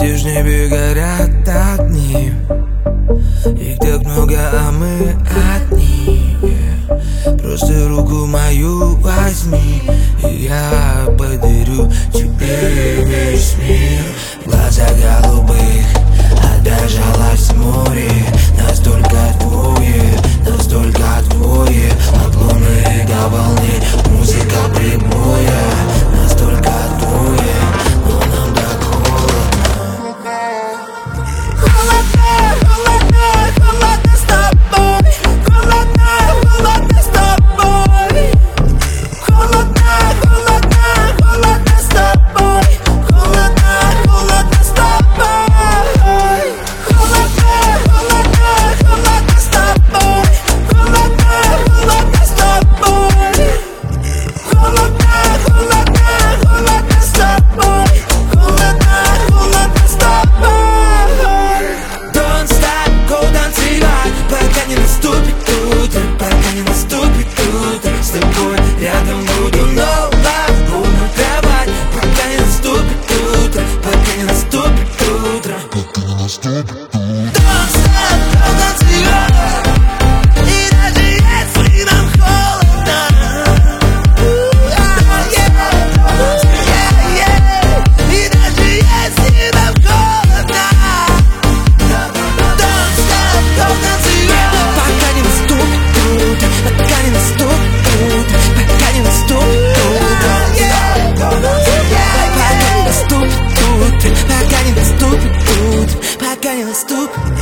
Видишь, в небе горят огни, их так много, а мы одни. Просто руку мою возьми, и я подарю тебе весь мир. Глаза голубых отражалось море, настолько твое от луны до волны. Музыка прибоя, настолько твое, но нам так холодно. Холодно с тобой. Холодно с тобой. Холодно с тобой. Холодно с тобой. Холодно с тобой. Холодно с тобой. Холодно с тобой. Холодно с тобой. Don't stop, go танцевать, пока не наступит утро, пока не наступит утро. С тобой рядом буду, no love, буду кровать, пока не наступит утро, пока не наступит утро. Don't stop, go танцевать. И даже если нам холодно, и даже если нам холодно, don't stop, go танцевать. Пока не наступит утро, пока не наступит утро, пока не наступит утро. Пока не наступит утро, пока не наступит утро, пока не наступит.